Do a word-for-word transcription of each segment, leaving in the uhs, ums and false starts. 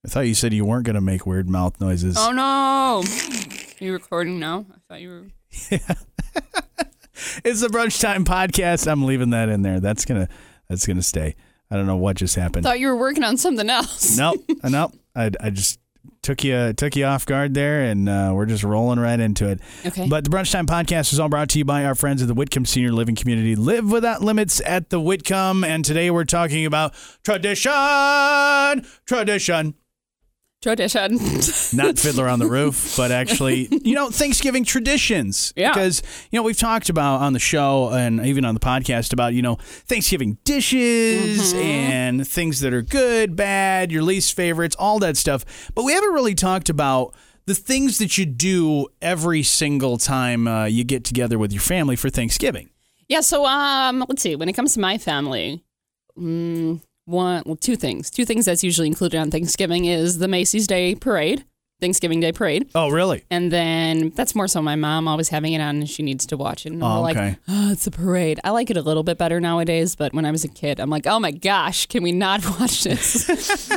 I thought you said you weren't going to make weird mouth noises. Oh, no. Are you recording now? I thought you were. Yeah. It's the Brunch Time Podcast. I'm leaving that in there. That's going to that's gonna stay. I don't know what just happened. I thought you were working on something else. Nope. Nope. I, I just took you took you off guard there, and uh, we're just rolling right into it. Okay. But the Brunch Time Podcast is all brought to you by our friends at the Whitcomb Senior Living Community. Live without limits at the Whitcomb. And today we're talking about tradition. Tradition. Tradition. Not Fiddler on the Roof, but actually, you know, Thanksgiving traditions. Yeah. Because, you know, we've talked about on the show and even on the podcast about, you know, Thanksgiving dishes mm-hmm. and things that are good, bad, your least favorites, all that stuff. But we haven't really talked about the things that you do every single time uh, you get together with your family for Thanksgiving. Yeah, so um, let's see. When it comes to my family, um, one, well, two things. Two things that's usually included on Thanksgiving is the Macy's Day Parade, Thanksgiving Day Parade. Oh, really? And then that's more so my mom always having it on and she needs to watch it. And oh, we're okay. like, oh, it's a parade. I like it a little bit better nowadays, but when I was a kid, I'm like, oh my gosh, can we not watch this?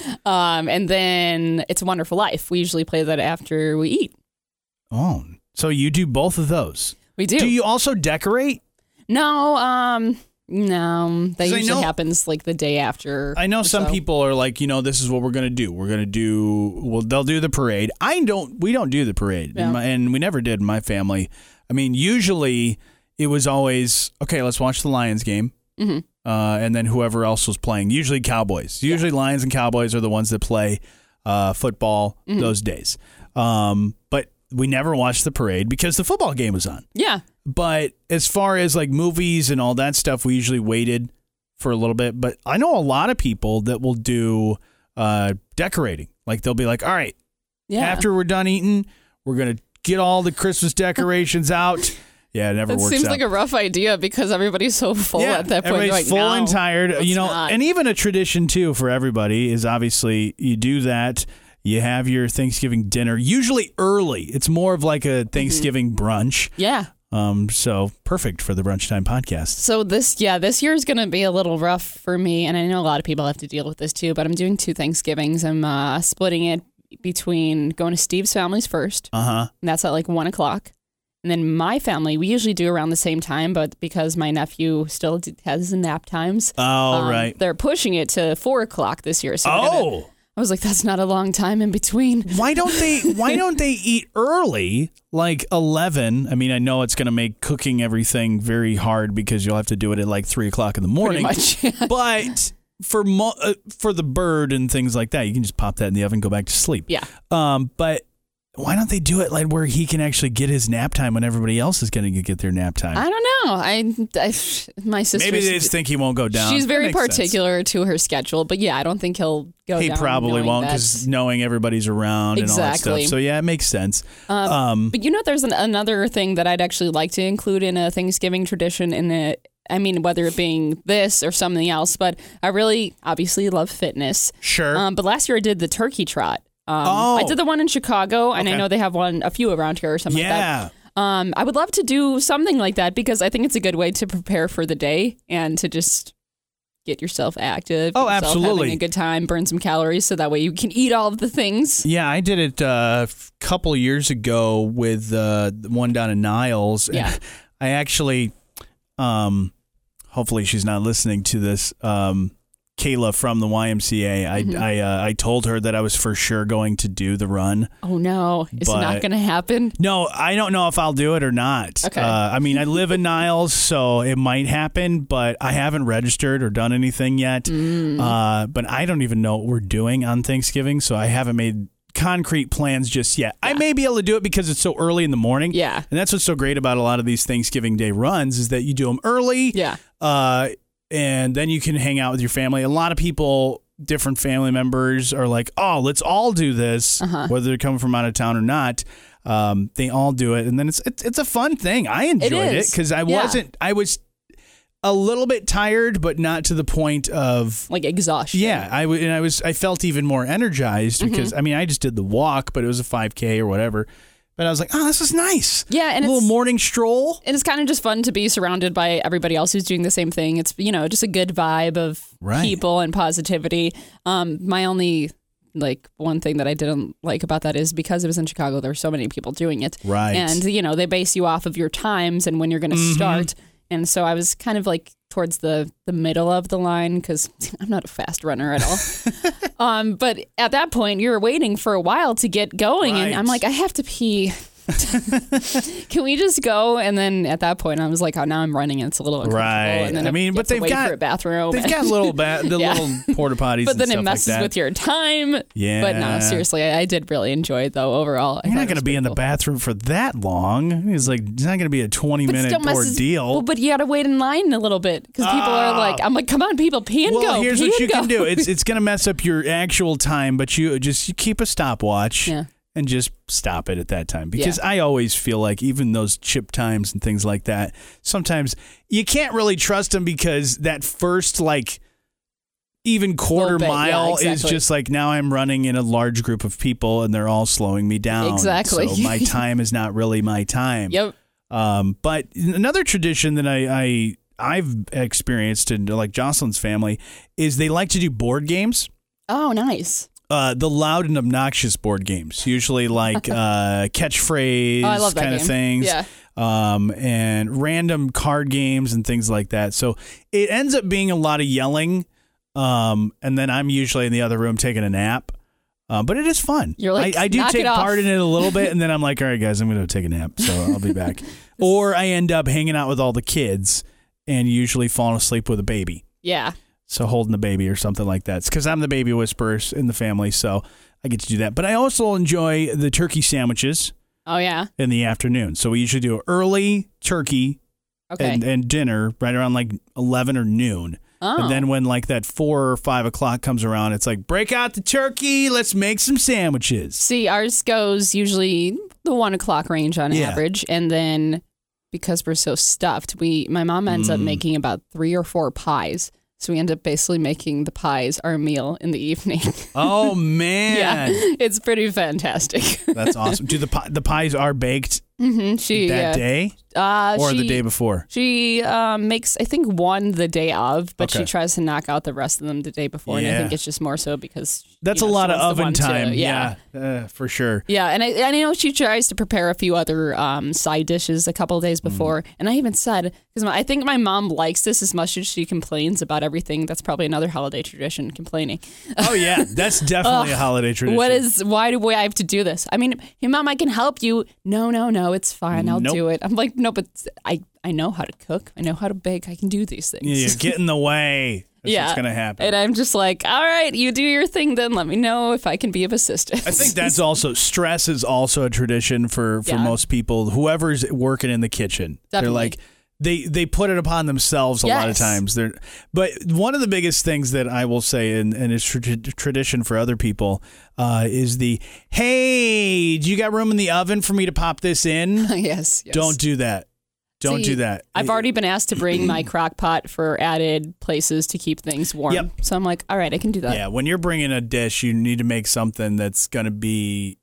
um, and then It's a Wonderful Life. We usually play that after we eat. Oh, so you do both of those? We do. Do you also decorate? No, um... No, that usually know, happens like the day after. I know some so. people are like, you know, this is what we're going to do. We're going to do, well, they'll do the parade. I don't, we don't do the parade. Yeah. In my, and we never did in my family. I mean, usually it was always, okay, let's watch the Lions game. Mm-hmm. Uh, and then whoever else was playing, usually Cowboys. Usually yeah. Lions and Cowboys are the ones that play uh, football mm-hmm. those days. Um, but we never watched the parade because the football game was on. Yeah. But as far as like movies and all that stuff, we usually waited for a little bit. But I know a lot of people that will do uh, decorating. Like they'll be like, all right, yeah. after we're done eating, we're going to get all the Christmas decorations out. Yeah, it never it works out. It seems like a rough idea because everybody's so full yeah, at that point. Everybody's like, full no, and tired. You know, not. And even a tradition, too, for everybody is obviously you do that. You have your Thanksgiving dinner, usually early. It's more of like a Thanksgiving mm-hmm. brunch. Yeah. Um, so perfect for the Brunch Time Podcast. So this, yeah, this year is going to be a little rough for me. And I know a lot of people have to deal with this too, but I'm doing two Thanksgivings. I'm uh, splitting it between going to Steve's family's first. Uh-huh. And that's at like one o'clock. And then my family, we usually do around the same time, but because my nephew still has nap times. Oh, um, right. They're pushing it to four o'clock this year. So oh. Gonna, I was like, that's not a long time in between. Why don't they why don't they eat early, like eleven? I mean, I know it's going to make cooking everything very hard because you'll have to do it at like three o'clock in the morning. Pretty much, yeah. But for mo- uh, for the bird and things like that, you can just pop that in the oven and go back to sleep. Yeah. Um, but why don't they do it like where he can actually get his nap time when everybody else is going to get their nap time? I don't know. I, I my sister. Maybe they just think he won't go down. She's very particular sense. to her schedule, but yeah, I don't think he'll go he down. He probably won't because knowing everybody's around exactly. and all that stuff. So yeah, it makes sense. Um, um, but you know, there's an, another thing that I'd actually like to include in a Thanksgiving tradition. In a, I mean, whether it being this or something else, but I really obviously love fitness. Sure. Um, but last year I did the turkey trot. Um, oh. I did the one in Chicago, and okay. I know they have one, a few around here or something yeah. like that. Um, I would love to do something like that because I think it's a good way to prepare for the day and to just get yourself active. Oh, yourself absolutely. Having a good time, burn some calories so that way you can eat all of the things. Yeah, I did it uh, a couple years ago with uh, one down in Niles. Yeah. And I actually, um, hopefully she's not listening to this, um, Kayla from the Y M C A. I mm-hmm. I, uh, I told her that I was for sure going to do the run. Oh no, it's not going to happen. No, I don't know if I'll do it or not. Okay. Uh, I mean, I live in Niles, so it might happen, but I haven't registered or done anything yet. Mm. Uh, but I don't even know what we're doing on Thanksgiving, so I haven't made concrete plans just yet. Yeah. I may be able to do it because it's so early in the morning. Yeah. And that's what's so great about a lot of these Thanksgiving Day runs is that you do them early. Yeah. Uh, and then you can hang out with your family. A lot of people, different family members are like, oh, let's all do this, uh-huh. whether they're coming from out of town or not. Um, they all do it. And then it's it's, it's a fun thing. I enjoyed it because I yeah. wasn't, I was a little bit tired, but not to the point of like exhaustion. Yeah. I w- and I was, I felt even more energized because, mm-hmm. I mean, I just did the walk, but it was a five K or whatever. But I was like, oh, this is nice. Yeah, and a little it's, morning stroll. And it's kind of just fun to be surrounded by everybody else who's doing the same thing. It's, you know, just a good vibe of right. people and positivity. Um, my only like one thing that I didn't like about that is because it was in Chicago, there were so many people doing it. Right. And, you know, they base you off of your times and when you're going to mm-hmm. start. And so I was kind of like towards the, the middle of the line because I'm not a fast runner at all. um, but at that point, you're waiting for a while to get going. Right. And I'm like, I have to pee. Can we just go? And then at that point, I was like, "Oh, now I'm running, and it's a little uncomfortable." Right. And then I mean, but they've wait got for a bathroom. They've got little ba- the yeah. little porta potties. But then and it messes like that. with your time. Yeah. But no, seriously, I, I did really enjoy it though. Overall, you're not going to be in cool. the bathroom for that long. It's like it's not going to be a twenty but minute messes, ordeal. Well, but you got to wait in line a little bit because people oh. are like, "I'm like, come on, people, pee and well, go." Well, here's pee what you go. can do. It's it's going to mess up your actual time, but you just you keep a stopwatch. Yeah. And just stop it at that time. Because yeah. I always feel like even those chip times and things like that, sometimes you can't really trust them because that first, like, even quarter bit, mile yeah, exactly. is just like now I'm running in a large group of people and they're all slowing me down. Exactly. So my time is not really my time. Yep. Um, but another tradition that I, I, I've experienced in like Jocelyn's family is they like to do board games. Oh, nice. Uh, the loud and obnoxious board games, usually like uh, catchphrase oh, I love that kind of game. things, yeah. um, and random card games and things like that. So it ends up being a lot of yelling, um, and then I'm usually in the other room taking a nap. Uh, but it is fun. You're like, I, I do knock take it off. part in it a little bit, and then I'm like, all right, guys, I'm going to take a nap, so I'll be back. Or I end up hanging out with all the kids and usually falling asleep with a baby. Yeah. So holding the baby or something like that. It's because I'm the baby whisperer in the family, so I get to do that. But I also enjoy the turkey sandwiches. Oh, yeah? In the afternoon. So we usually do early turkey okay. and, and dinner right around like eleven or noon. Oh. And then when like that four or five o'clock comes around, it's like, break out the turkey. Let's make some sandwiches. See, ours goes usually the one o'clock range on yeah. average. And then because we're so stuffed, we my mom ends mm. up making about three or four pies. So we end up basically making the pies our meal in the evening. Oh, man. Yeah, it's pretty fantastic. That's awesome. Do the pi- the pies are baked mm-hmm. she, that yeah. day uh, or she, the day before? She um, makes, I think, one the day of, but okay. she tries to knock out the rest of them the day before. Yeah. And I think it's just more so because That's you know, a lot of oven to, time. yeah, yeah uh, for sure. Yeah, and I, and I know she tries to prepare a few other um, side dishes a couple of days before. Mm. And I even said, because I think my mom likes this as much as she complains about everything. That's probably another holiday tradition, complaining. Oh, yeah. That's definitely a holiday tradition. What is, why do I have to do this? I mean, hey, Mom, I can help you. No, no, no, it's fine. I'll nope. do it. I'm like, no, but I, I know how to cook. I know how to bake. I can do these things. Yeah, get in the way. That's yeah. what's going to happen. And I'm just like, all right, you do your thing then. Let me know if I can be of assistance. I think that's also, stress is also a tradition for, for yeah. most people. Whoever's working in the kitchen. Definitely. They're like, they, they put it upon themselves a yes. lot of times. They're, but one of the biggest things that I will say, and, and is tra- tradition for other people, uh, is the, hey, do you got room in the oven for me to pop this in? yes, yes. Don't do that. Don't See, do that. I've already been asked to bring my crock pot for added places to keep things warm. Yep. So I'm like, all right, I can do that. Yeah, when you're bringing a dish, you need to make something that's going to be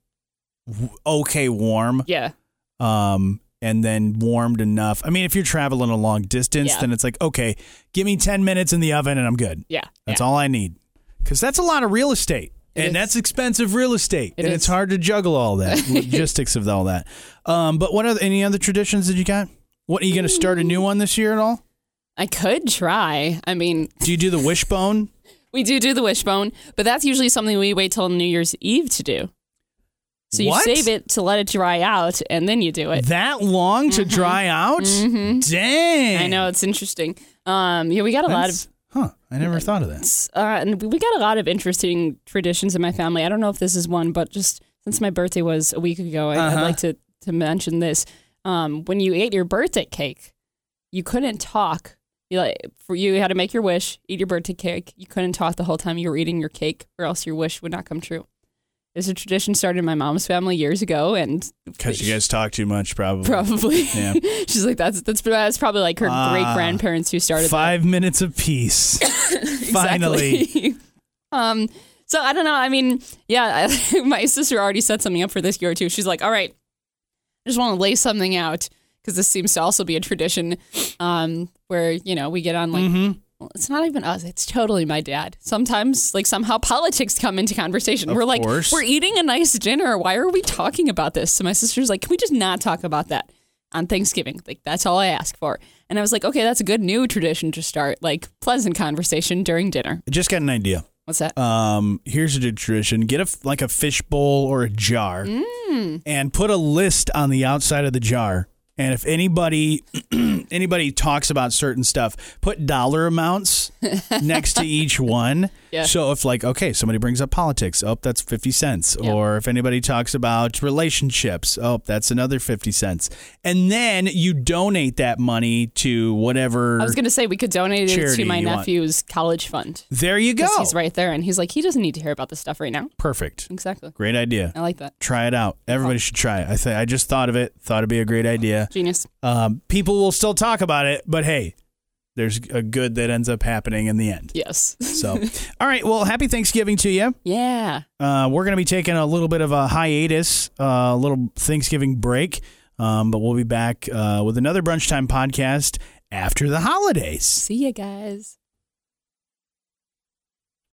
okay warm. Yeah. Um, and then warmed enough. I mean, if you're traveling a long distance, yeah. then it's like, okay, give me ten minutes in the oven and I'm good. Yeah. That's yeah. all I need. Because that's a lot of real estate. It and is. that's expensive real estate. It and is. it's hard to juggle all that, logistics of all that. Um, but what are any other traditions that you got? What, are you going to start a new one this year at all? I could try. I mean, do you do the wishbone? We do do the wishbone, but that's usually something we wait till New Year's Eve to do. So you what? save it to let it dry out, and then you do it. That long to mm-hmm. dry out? Mm-hmm. Dang. I know, it's interesting. Um, yeah, we got a that's, lot of... Huh, I never thought of that. Uh, and we got a lot of interesting traditions in my family. I don't know if this is one, but just since my birthday was a week ago, I, uh-huh. I'd like to, to mention this. Um, when you ate your birthday cake, you couldn't talk. You like for you had to make your wish, eat your birthday cake. You couldn't talk the whole time you were eating your cake, or else your wish would not come true. It's a tradition started in my mom's family years ago, and because you guys talk too much, probably. Probably. Yeah. She's like that's that's that's probably like her uh, great grandparents who started five that. minutes of peace. Finally. um. So I don't know. I mean, yeah. I, my sister already set something up for this year too. She's like, all right, I just want to lay something out because this seems to also be a tradition, um, where you know we get on like. Mm-hmm. Well, it's not even us. It's totally my dad. Sometimes, like, somehow politics come into conversation. Of we're like, course. we're eating a nice dinner. Why are we talking about this? So my sister's like, can we just not talk about that on Thanksgiving? Like, that's all I ask for. And I was like, okay, that's a good new tradition to start. Like, pleasant conversation during dinner. I just got an idea. What's that? Um, here's a good tradition. Get a like a fish bowl or a jar Mm. and put a list on the outside of the jar. And if anybody anybody talks about certain stuff, put dollar amounts next to each one. Yeah. So if like, okay, somebody brings up politics, oh, that's fifty cents. Yeah. Or if anybody talks about relationships, oh, that's another fifty cents. And then you donate that money to whatever. I was going to say we could donate it charity to my you want. nephew's college fund. There you go. 'Cause he's right there. And he's like, he doesn't need to hear about this stuff right now. Perfect. Exactly. Great idea. I like that. Try it out. Everybody should try it. I th- I just thought of it. Thought it'd be a great idea. Genius. Um, people will still talk about it, but hey, there's a good that ends up happening in the end. Yes. So, all right. Well, happy Thanksgiving to you. Yeah. Uh, we're going to be taking a little bit of a hiatus, uh, a little Thanksgiving break, um, but we'll be back uh, with another Brunch Time podcast after the holidays. See you guys.